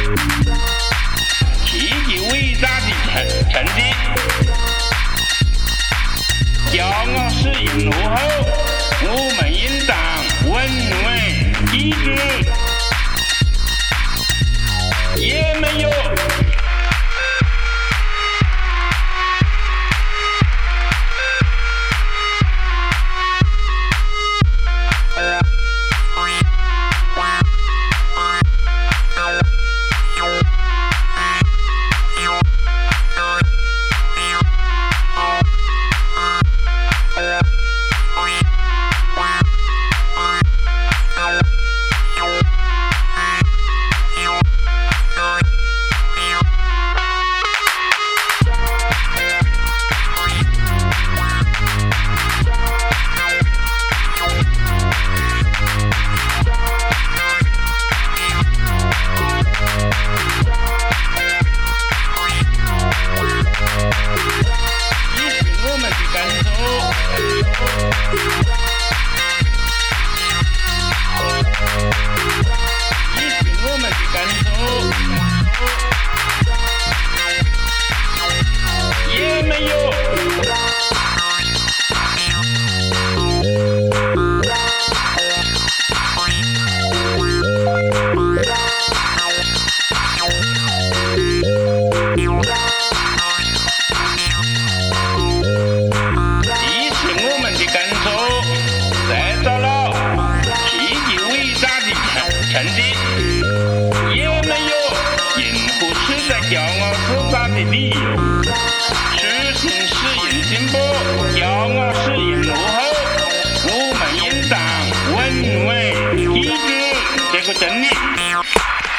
积极伟大的成绩，骄傲是引怒后，我们应当稳稳记住，也没有。也没有。这是我们的感受，得到了积极伟大的成绩，也没有任何值得骄傲自大的理由。事情是因进步，骄傲是因落后，我们应当稳稳记住这个真理。